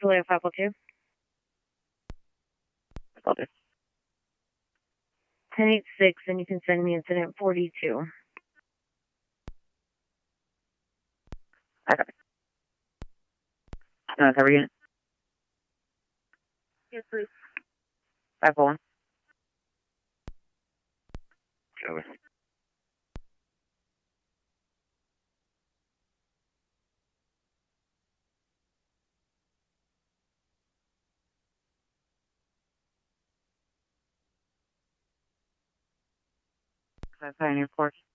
Toledo 502. 1086, and you can send me incident 42. Okay. Cover unit. Yes, please. 541. Over. Pioneer Force.